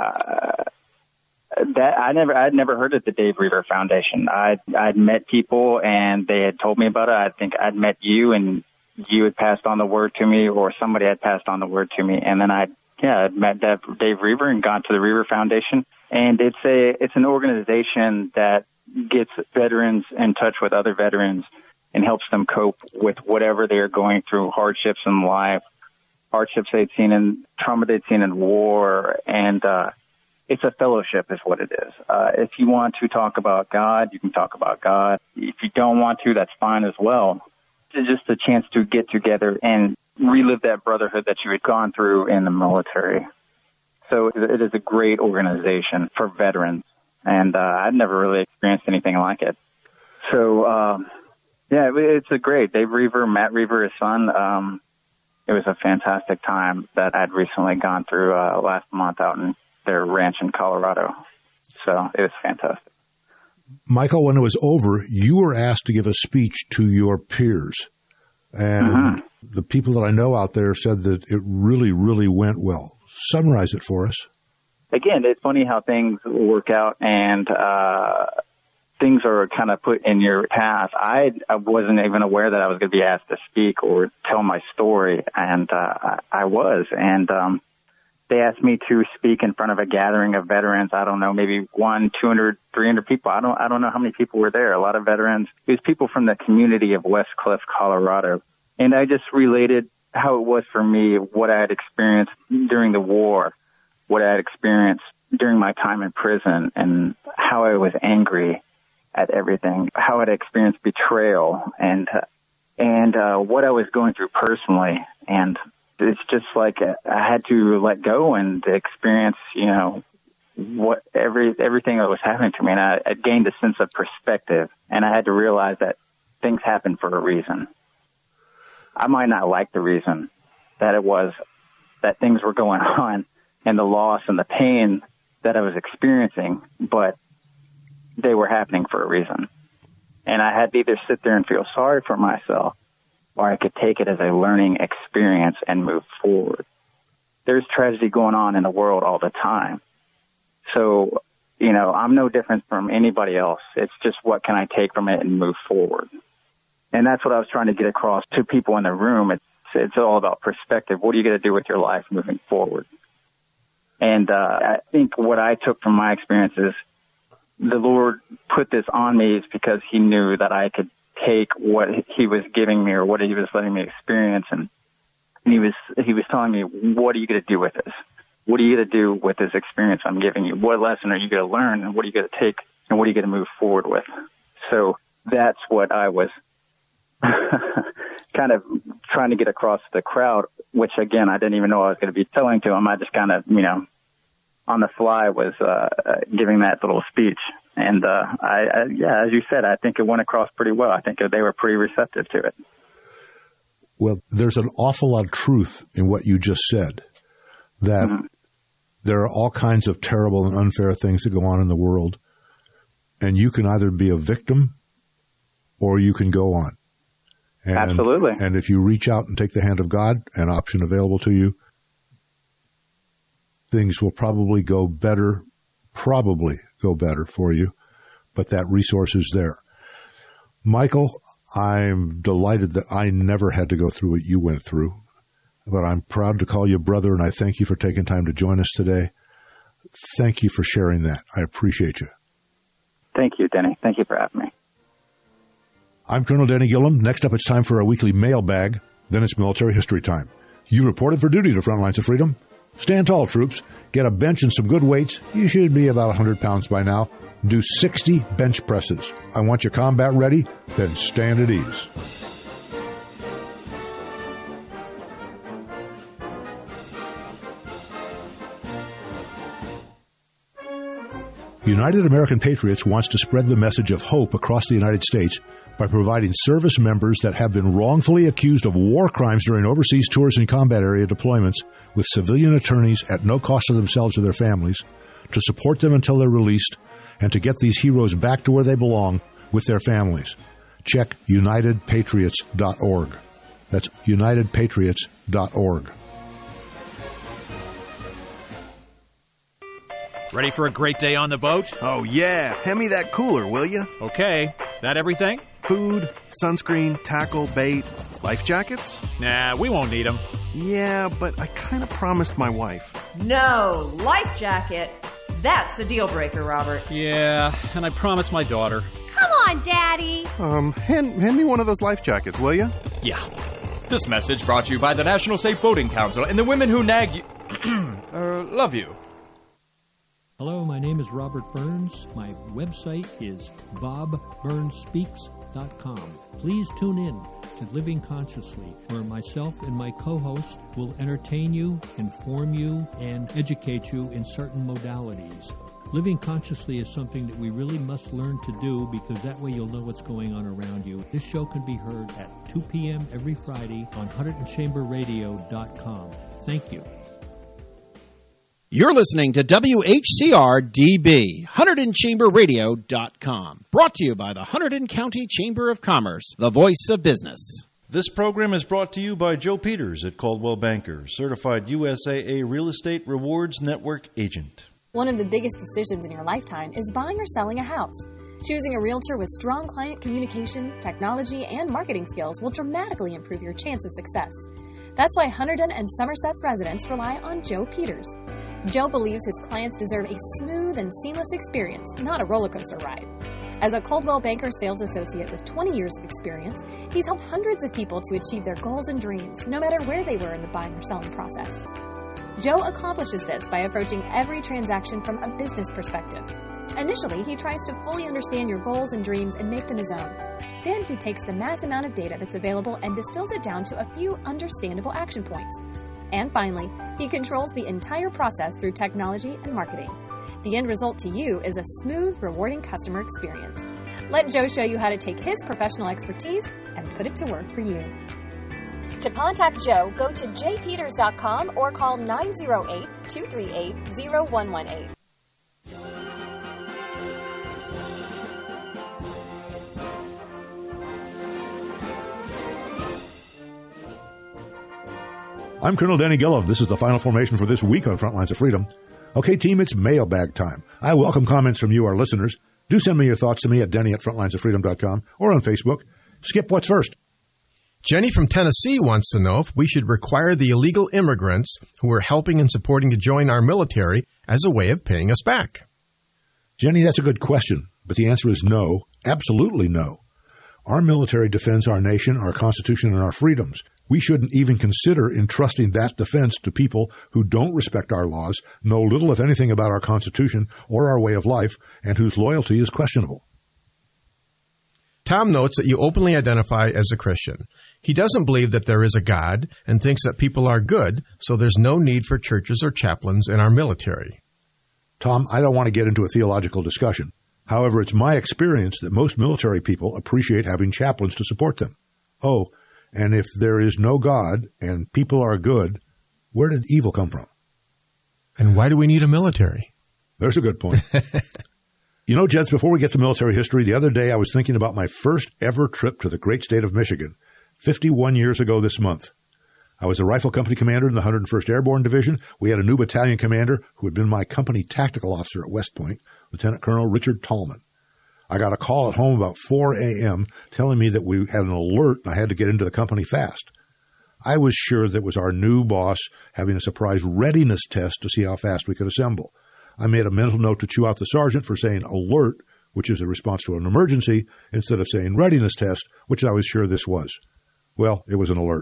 I'd never heard of the Dave Reaver Foundation. I'd met people and they had told me about it. I think I'd met you and you had passed on the word to me, or somebody had passed on the word to me. And then I'd met Dave Reaver and gone to the Reaver Foundation. And it's an organization that gets veterans in touch with other veterans and helps them cope with whatever they're going through, hardships in life, hardships they'd seen in trauma they'd seen in war. And, it's a fellowship is what it is. If you want to talk about God, you can talk about God. If you don't want to, that's fine as well. It's just a chance to get together and relive that brotherhood that you had gone through in the military. So it is a great organization for veterans, and I'd never really experienced anything like it. So, it's a great. Dave Reaver, Matt Reaver, his son, it was a fantastic time that I'd recently gone through last month out in their ranch in Colorado. So it was fantastic. Michael, when it was over, you were asked to give a speech to your peers. And the people that I know out there said that it really, really went well. Summarize it for us. Again, it's funny how things work out and things are kind of put in your path. I wasn't even aware that I was going to be asked to speak or tell my story, and I was. And they asked me to speak in front of a gathering of veterans. I don't know, maybe 100, 200, 300 people. I don't know how many people were there. A lot of veterans. It was people from the community of West Cliff, Colorado. And I just related how it was for me, what I had experienced during the war, what I had experienced during my time in prison, and how I was angry at everything, how I had experienced betrayal, and what I was going through personally. And it's just like I had to let go and experience, what everything that was happening to me. And I gained a sense of perspective, and I had to realize that things happen for a reason. I might not like the reason that it was that things were going on and the loss and the pain that I was experiencing, but they were happening for a reason. And I had to either sit there and feel sorry for myself, or I could take it as a learning experience and move forward. There's tragedy going on in the world all the time. So, I'm no different from anybody else. It's just what can I take from it and move forward. And that's what I was trying to get across to people in the room. It's all about perspective. What are you going to do with your life moving forward? And I think what I took from my experiences the Lord put this on me is because he knew that I could take what he was giving me or what he was letting me experience. And he was telling me, what are you going to do with this? What are you going to do with this experience I'm giving you? What lesson are you going to learn, and what are you going to take, and what are you going to move forward with? So that's what I was kind of trying to get across to the crowd, which, again, I didn't even know I was going to be telling to them. I just kind of, on the fly was giving that little speech. And, as you said, I think it went across pretty well. I think they were pretty receptive to it. Well, there's an awful lot of truth in what you just said, that there are all kinds of terrible and unfair things that go on in the world, and you can either be a victim or you can go on. And, absolutely. And if you reach out and take the hand of God, an option available to you, things will probably go better for you, but that resource is there. Michael, I'm delighted that I never had to go through what you went through, but I'm proud to call you brother, and I thank you for taking time to join us today. Thank you for sharing that. I appreciate you. Thank you, Denny. Thank you for having me. I'm Colonel Danny Gillum. Next up, it's time for our weekly mailbag. Then it's military history time. You reported for duty to Front Lines of Freedom. Stand tall, troops. Get a bench and some good weights. You should be about 100 pounds by now. Do 60 bench presses. I want you combat ready, then stand at ease. United American Patriots wants to spread the message of hope across the United States by providing service members that have been wrongfully accused of war crimes during overseas tours and combat area deployments with civilian attorneys at no cost to themselves or their families, to support them until they're released, and to get these heroes back to where they belong with their families. Check UnitedPatriots.org. That's UnitedPatriots.org. Ready for a great day on the boat? Oh, yeah. Hand me that cooler, will you? Okay. That everything? Food, sunscreen, tackle, bait, life jackets? Nah, we won't need them. Yeah, but I kind of promised my wife. No, life jacket. That's a deal breaker, Robert. Yeah, and I promised my daughter. Come on, Daddy. Hand me one of those life jackets, will you? Yeah. This message brought to you by the National Safe Boating Council and the women who nag you. Love you. Hello, my name is Robert Burns. My website is bobburnsspeaks.com. Please tune in to Living Consciously, where myself and my co-host will entertain you, inform you, and educate you in certain modalities. Living consciously is something that we really must learn to do, because that way you'll know what's going on around you. This show can be heard at 2 p.m. every Friday on HuntertonChamberRadio.com. Thank you. You're listening to WHCR-DB, HunterdonChamberRadio.com. Brought to you by the Hunterdon County Chamber of Commerce, the voice of business. This program is brought to you by Joe Peters at Coldwell Banker, certified USAA Real Estate Rewards Network agent. One of the biggest decisions in your lifetime is buying or selling a house. Choosing a realtor with strong client communication, technology, and marketing skills will dramatically improve your chance of success. That's why Hunterdon and Somerset's residents rely on Joe Peters. Joe believes his clients deserve a smooth and seamless experience, not a roller coaster ride. As a Coldwell Banker sales associate with 20 years of experience, he's helped hundreds of people to achieve their goals and dreams, no matter where they were in the buying or selling process. Joe accomplishes this by approaching every transaction from a business perspective. Initially, he tries to fully understand your goals and dreams and make them his own. Then he takes the mass amount of data that's available and distills it down to a few understandable action points. And finally, he controls the entire process through technology and marketing. The end result to you is a smooth, rewarding customer experience. Let Joe show you how to take his professional expertise and put it to work for you. To contact Joe, go to jpeters.com or call 908-238-0118. I'm Colonel Danny Gillum. This is the final formation for this week on Front Lines of Freedom. Okay, team, it's mailbag time. I welcome comments from you, our listeners. Do send me your thoughts to me at denny@frontlinesoffreedom.com or on Facebook. Skip, what's first? Jenny from Tennessee wants to know if we should require the illegal immigrants who are helping and supporting to join our military as a way of paying us back. Jenny, that's a good question, but the answer is no, absolutely no. Our military defends our nation, our Constitution, and our freedoms. We shouldn't even consider entrusting that defense to people who don't respect our laws, know little if anything about our Constitution or our way of life, and whose loyalty is questionable. Tom notes that you openly identify as a Christian. He doesn't believe that there is a God and thinks that people are good, so there's no need for churches or chaplains in our military. Tom, I don't want to get into a theological discussion. However, it's my experience that most military people appreciate having chaplains to support them. Oh, and if there is no God and people are good, where did evil come from? And why do we need a military? There's a good point. You know, gents, before we get to military history, the other day I was thinking about my first ever trip to the great state of Michigan, 51 years ago this month. I was a rifle company commander in the 101st Airborne Division. We had a new battalion commander who had been my company tactical officer at West Point, Lieutenant Colonel Richard Tallman. I got a call at home about 4 a.m. telling me that we had an alert and I had to get into the company fast. I was sure that was our new boss having a surprise readiness test to see how fast we could assemble. I made a mental note to chew out the sergeant for saying alert, which is a response to an emergency, instead of saying readiness test, which I was sure this was. Well, it was an alert.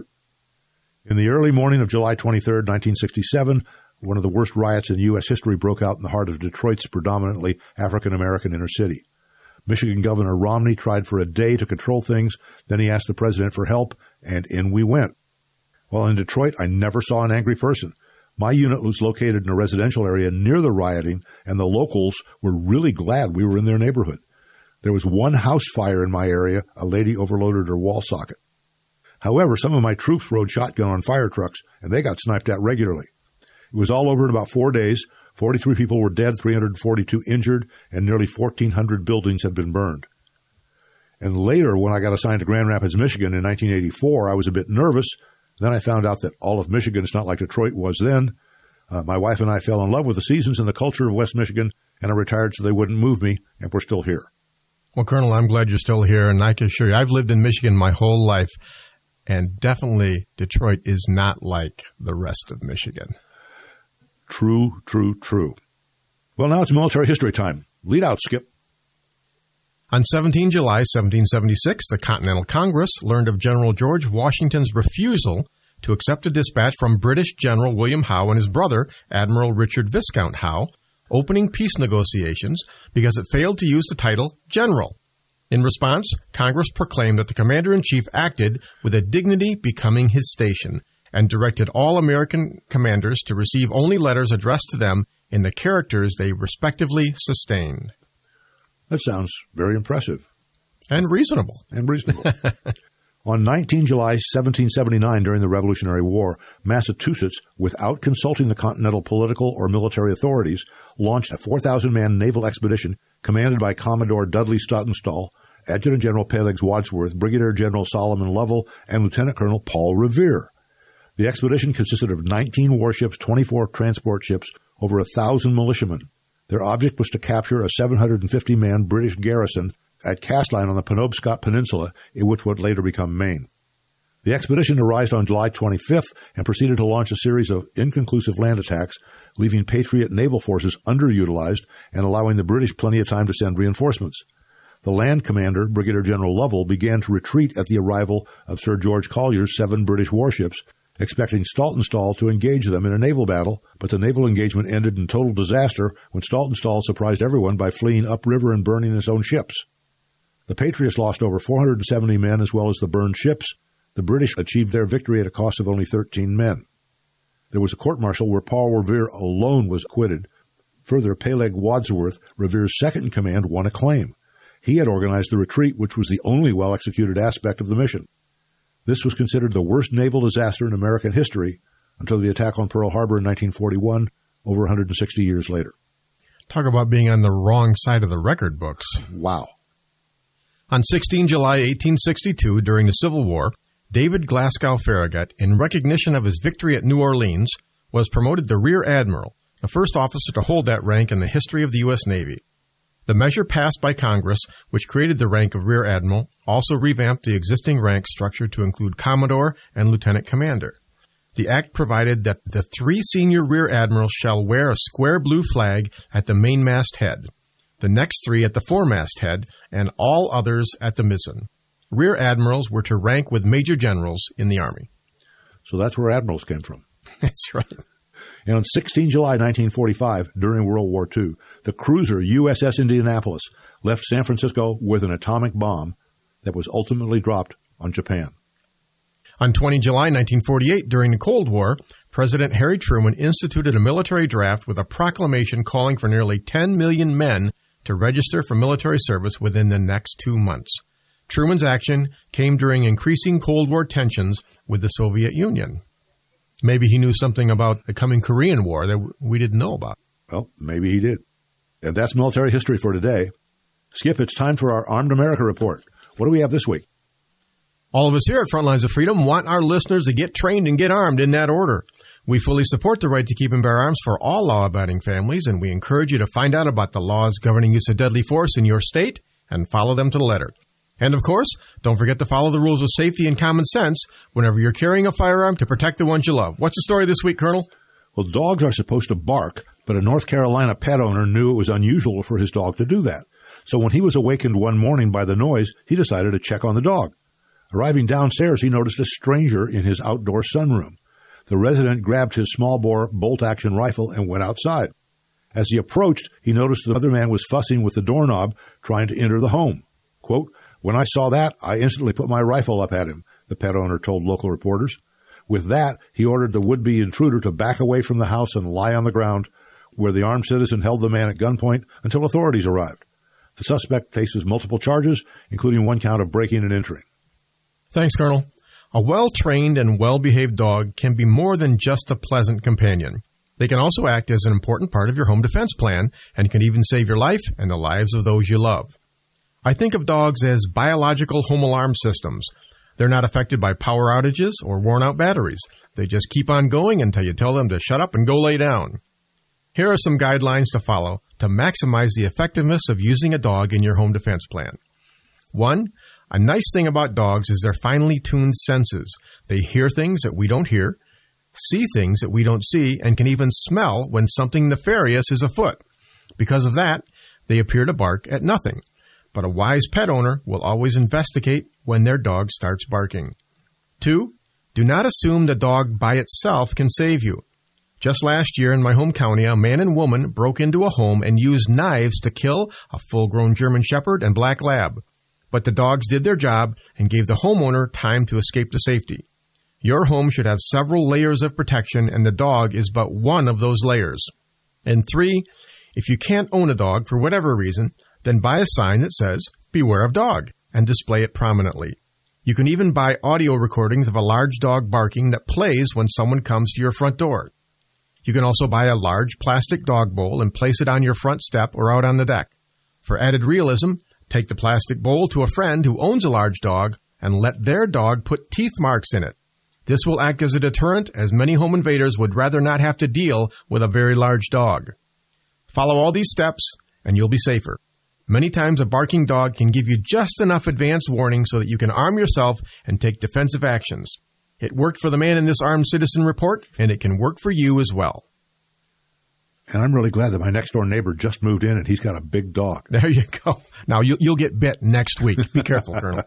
In the early morning of July 23, 1967, one of the worst riots in U.S. history broke out in the heart of Detroit's predominantly African-American inner city. Michigan Governor Romney tried for a day to control things, then he asked the president for help, and in we went. While in Detroit, I never saw an angry person. My unit was located in a residential area near the rioting, and the locals were really glad we were in their neighborhood. There was one house fire in my area. A lady overloaded her wall socket. However, some of my troops rode shotgun on fire trucks, and they got sniped at regularly. It was all over in about 4 days. 43 people were dead, 342 injured, and nearly 1,400 buildings had been burned. And later, when I got assigned to Grand Rapids, Michigan in 1984, I was a bit nervous. Then I found out that all of Michigan is not like Detroit was then. My wife and I fell in love with the seasons and the culture of West Michigan, and I retired so they wouldn't move me, and we're still here. Well, Colonel, I'm glad you're still here, and I can assure you, I've lived in Michigan my whole life, and definitely Detroit is not like the rest of Michigan. True, true, true. Well, now it's military history time. Lead out, Skip. On 17 July 1776, the Continental Congress learned of General George Washington's refusal to accept a dispatch from British General William Howe and his brother, Admiral Richard Viscount Howe, opening peace negotiations because it failed to use the title General. In response, Congress proclaimed that the Commander-in-Chief acted with a dignity becoming his station and directed all American commanders to receive only letters addressed to them in the characters they respectively sustained. That sounds very impressive. And reasonable. On 19 July 1779, during the Revolutionary War, Massachusetts, without consulting the continental political or military authorities, launched a 4,000-man naval expedition commanded by Commodore Dudley Stuttenstall, Adjutant General Peleg Wadsworth, Brigadier General Solomon Lovell, and Lieutenant Colonel Paul Revere. The expedition consisted of 19 warships, 24 transport ships, over 1,000 militiamen. Their object was to capture a 750-man British garrison at Castline on the Penobscot Peninsula, in which would later become Maine. The expedition arrived on July 25th and proceeded to launch a series of inconclusive land attacks, leaving Patriot naval forces underutilized and allowing the British plenty of time to send reinforcements. The land commander, Brigadier General Lovell, began to retreat at the arrival of Sir George Collier's 7 British warships, expecting Saltonstall to engage them in a naval battle, but the naval engagement ended in total disaster when Saltonstall surprised everyone by fleeing upriver and burning his own ships. The Patriots lost over 470 men as well as the burned ships. The British achieved their victory at a cost of only 13 men. There was a court-martial where Paul Revere alone was acquitted. Further, Peleg Wadsworth, Revere's second-in-command, won a claim. He had organized the retreat, which was the only well-executed aspect of the mission. This was considered the worst naval disaster in American history until the attack on Pearl Harbor in 1941, over 160 years later. Talk about being on the wrong side of the record books. Wow. On 16 July 1862, during the Civil War, David Glasgow Farragut, in recognition of his victory at New Orleans, was promoted to Rear Admiral, the first officer to hold that rank in the history of the U.S. Navy. The measure passed by Congress, which created the rank of Rear Admiral, also revamped the existing rank structure to include Commodore and Lieutenant Commander. The act provided that the 3 senior Rear Admirals shall wear a square blue flag at the mainmast head. the next 3 at the foremast head, and all others at the mizzen. Rear admirals were to rank with major generals in the Army. So that's where admirals came from. That's right. And on 16 July 1945, during World War II, the cruiser USS Indianapolis left San Francisco with an atomic bomb that was ultimately dropped on Japan. On 20 July 1948, during the Cold War, President Harry Truman instituted a military draft with a proclamation calling for nearly 10 million men to register for military service within the next 2 months. Truman's action came during increasing Cold War tensions with the Soviet Union. Maybe he knew something about the coming Korean War that we didn't know about. Well, maybe he did. And that's military history for today. Skip, it's time for our Armed America Report. What do we have this week? All of us here at Frontlines of Freedom want our listeners to get trained and get armed in that order. We fully support the right to keep and bear arms for all law-abiding families, and we encourage you to find out about the laws governing use of deadly force in your state and follow them to the letter. And, of course, don't forget to follow the rules of safety and common sense whenever you're carrying a firearm to protect the ones you love. What's the story this week, Colonel? Well, dogs are supposed to bark, but a North Carolina pet owner knew it was unusual for his dog to do that. So when he was awakened one morning by the noise, he decided to check on the dog. Arriving downstairs, he noticed a stranger in his outdoor sunroom. The resident grabbed his small-bore bolt-action rifle and went outside. As he approached, he noticed the other man was fussing with the doorknob, trying to enter the home. Quote, "When I saw that, I instantly put my rifle up at him," the pet owner told local reporters. With that, he ordered the would-be intruder to back away from the house and lie on the ground, where the armed citizen held the man at gunpoint until authorities arrived. The suspect faces multiple charges, including 1 count of breaking and entering. Thanks, Colonel. A well-trained and well-behaved dog can be more than just a pleasant companion. They can also act as an important part of your home defense plan and can even save your life and the lives of those you love. I think of dogs as biological home alarm systems. They're not affected by power outages or worn-out batteries. They just keep on going until you tell them to shut up and go lay down. Here are some guidelines to follow to maximize the effectiveness of using a dog in your home defense plan. 1. A nice thing about dogs is their finely tuned senses. They hear things that we don't hear, see things that we don't see, and can even smell when something nefarious is afoot. Because of that, they appear to bark at nothing. But a wise pet owner will always investigate when their dog starts barking. 2. Do not assume the dog by itself can save you. Just last year in my home county, a man and woman broke into a home and used knives to kill a full-grown German Shepherd and Black Lab. But the dogs did their job and gave the homeowner time to escape to safety. Your home should have several layers of protection, and the dog is but one of those layers. And 3, if you can't own a dog for whatever reason, then buy a sign that says, "Beware of dog," and display it prominently. You can even buy audio recordings of a large dog barking that plays when someone comes to your front door. You can also buy a large plastic dog bowl and place it on your front step or out on the deck. For added realism, take the plastic bowl to a friend who owns a large dog and let their dog put teeth marks in it. This will act as a deterrent, as many home invaders would rather not have to deal with a very large dog. Follow all these steps and you'll be safer. Many times a barking dog can give you just enough advance warning so that you can arm yourself and take defensive actions. It worked for the man in this Armed Citizen Report, and it can work for you as well. And I'm really glad that my next-door neighbor just moved in, and he's got a big dog. There you go. Now, you'll get bit next week. Be careful, Colonel.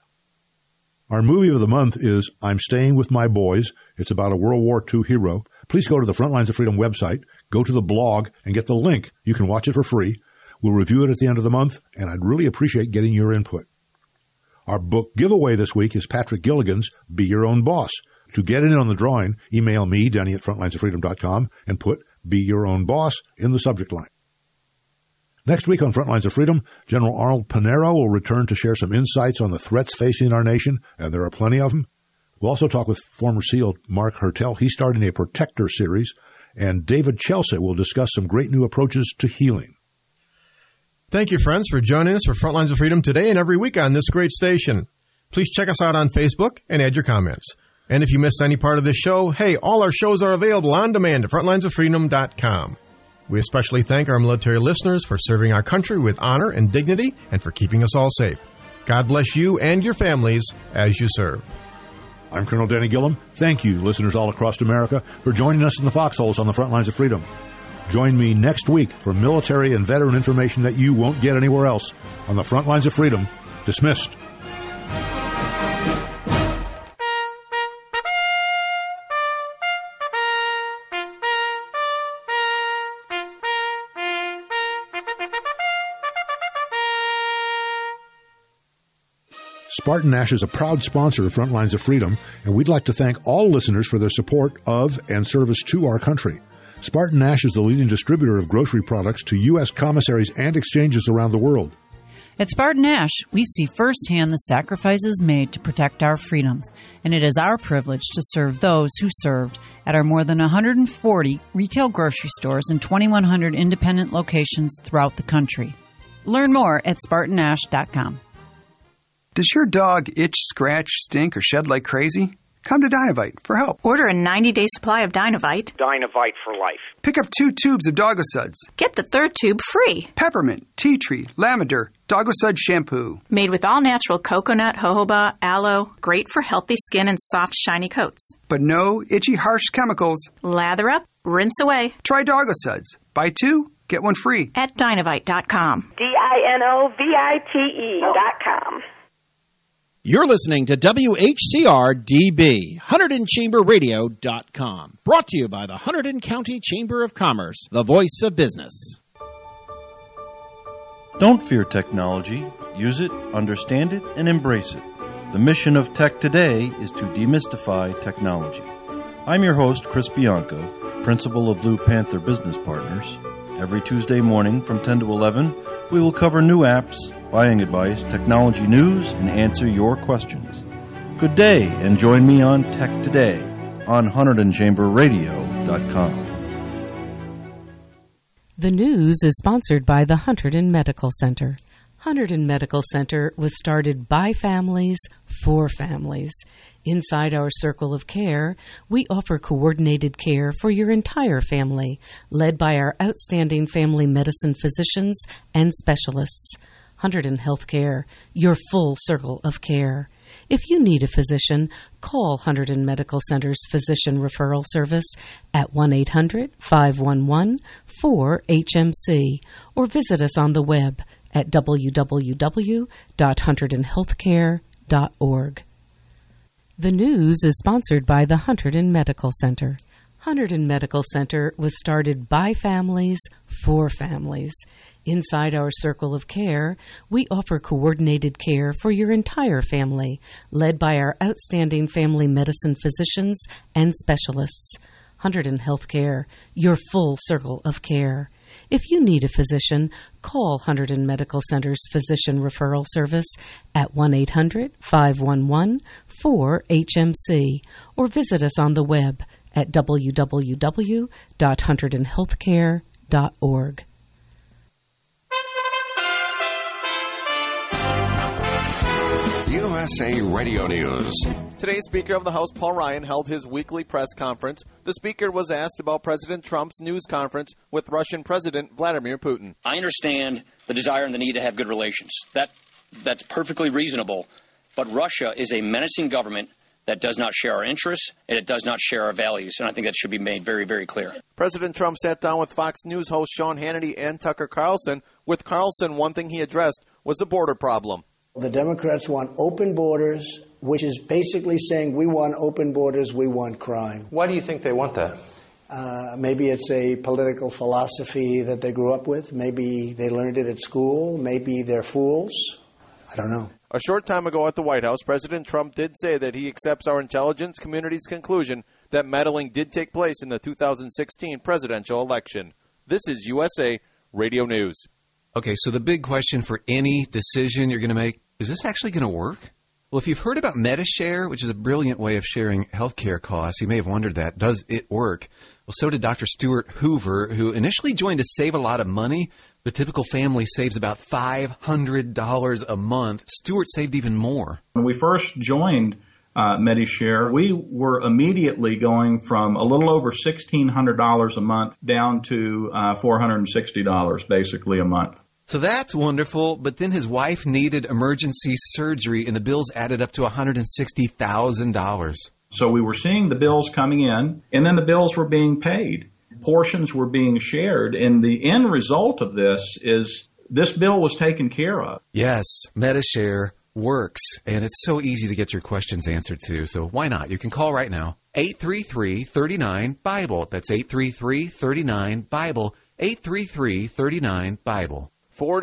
Our movie of the month is I'm Staying With My Boys. It's about a World War II hero. Please go to the Frontlines of Freedom website, go to the blog, and get the link. You can watch it for free. We'll review it at the end of the month, and I'd really appreciate getting your input. Our book giveaway this week is Patrick Gilligan's Be Your Own Boss. To get in on the drawing, email me, Denny at frontlinesoffreedom.com, and put Be Your Own Boss in the subject line. Next week on Frontlines of Freedom, General Arnold Pinero will return to share some insights on the threats facing our nation, and there are plenty of them. We'll also talk with former SEAL Mark Hertel. He's starting a Protector series, and David Chelsea will discuss some great new approaches to healing. Thank you, friends, for joining us for Frontlines of Freedom today and every week on this great station. Please check us out on Facebook and add your comments. And if you missed any part of this show, hey, all our shows are available on demand at frontlinesoffreedom.com. We especially thank our military listeners for serving our country with honor and dignity and for keeping us all safe. God bless you and your families as you serve. I'm Colonel Denny Gillum. Thank you, listeners all across America, for joining us in the foxholes on the Frontlines of Freedom. Join me next week for military and veteran information that you won't get anywhere else on the Front Lines of Freedom. Dismissed. Spartan Nash is a proud sponsor of Front Lines of Freedom, and we'd like to thank all listeners for their support of and service to our country. Spartan Nash is the leading distributor of grocery products to U.S. commissaries and exchanges around the world. At Spartan Nash, we see firsthand the sacrifices made to protect our freedoms, and it is our privilege to serve those who served at our more than 140 retail grocery stores and 2,100 independent locations throughout the country. Learn more at SpartanNash.com. Does your dog itch, scratch, stink, or shed like crazy? Come to Dynovite for help. Order a 90-day supply of Dynovite. Dynovite for life. Pick up 2 tubes of Dogosuds. Get the 3rd tube free. Peppermint, tea tree, lavender, Dogosud shampoo. Made with all-natural coconut, jojoba, aloe. Great for healthy skin and soft, shiny coats. But no itchy, harsh chemicals. Lather up, rinse away. Try Dogosuds. Buy 2, get 1 free. At Dynovite.com. DINOVITE.com. You're listening to WHCR-DB, HunterdonChamberRadio.com. Brought to you by the Hunterdon County Chamber of Commerce, the voice of business. Don't fear technology. Use it, understand it, and embrace it. The mission of Tech Today is to demystify technology. I'm your host, Chris Bianco, principal of Blue Panther Business Partners. Every Tuesday morning from 10 to 11, we will cover new apps, buying advice, technology news, and answer your questions. Good day, and join me on Tech Today on HunterdonChamberRadio.com. The news is sponsored by the Hunterdon Medical Center. Hunterdon Medical Center was started by families for families. Inside our circle of care, we offer coordinated care for your entire family, led by our outstanding family medicine physicians and specialists. Hunterdon Healthcare, your full circle of care. If you need a physician, call Hunterdon Medical Center's Physician Referral Service at 1-800-511-4HMC or visit us on the web at www.hunterdonhealthcare.org. The news is sponsored by the Hunterdon Medical Center. Hunterdon Medical Center was started by families for families. Inside our circle of care, we offer coordinated care for your entire family, led by our outstanding family medicine physicians and specialists. Hunterdon Healthcare, your full circle of care. If you need a physician, call Hunterdon Medical Center's Physician Referral Service at 1-800-511-4HMC or visit us on the web at www.hunterdonhealthcare.org. USA Radio News. Today, Speaker of the House Paul Ryan held his weekly press conference. The Speaker was asked about President Trump's news conference with Russian President Vladimir Putin. I understand the desire and the need to have good relations. That's perfectly reasonable. But Russia is a menacing government that does not share our interests, and it does not share our values. And I think that should be made very, very clear. President Trump sat down with Fox News host Sean Hannity and Tucker Carlson. With Carlson, one thing he addressed was the border problem. The Democrats want open borders, which is basically saying we want open borders, we want crime. Why do you think they want that? Maybe it's a political philosophy that they grew up with. Maybe they learned it at school. Maybe they're fools. I don't know. A short time ago at the White House, President Trump did say that he accepts our intelligence community's conclusion that meddling did take place in the 2016 presidential election. This is USA Radio News. Okay, so the big question for any decision you're going to make, is this actually going to work? Well, if you've heard about MediShare, which is a brilliant way of sharing healthcare costs, you may have wondered that. Does it work? Well, so did Dr. Stuart Hoover, who initially joined to save a lot of money. The typical family saves about $500 a month. Stuart saved even more. When we first joined MediShare, we were immediately going from a little over $1,600 a month down to $460 basically a month. So that's wonderful, but then his wife needed emergency surgery, and the bills added up to $160,000. So we were seeing the bills coming in, and then the bills were being paid. portions were being shared, and the end result of this is this bill was taken care of. Yes, Medi-Share works, and it's so easy to get your questions answered too, so why not? You can call right now, 833-39-BIBLE. That's 833-39-BIBLE, 833-39-BIBLE.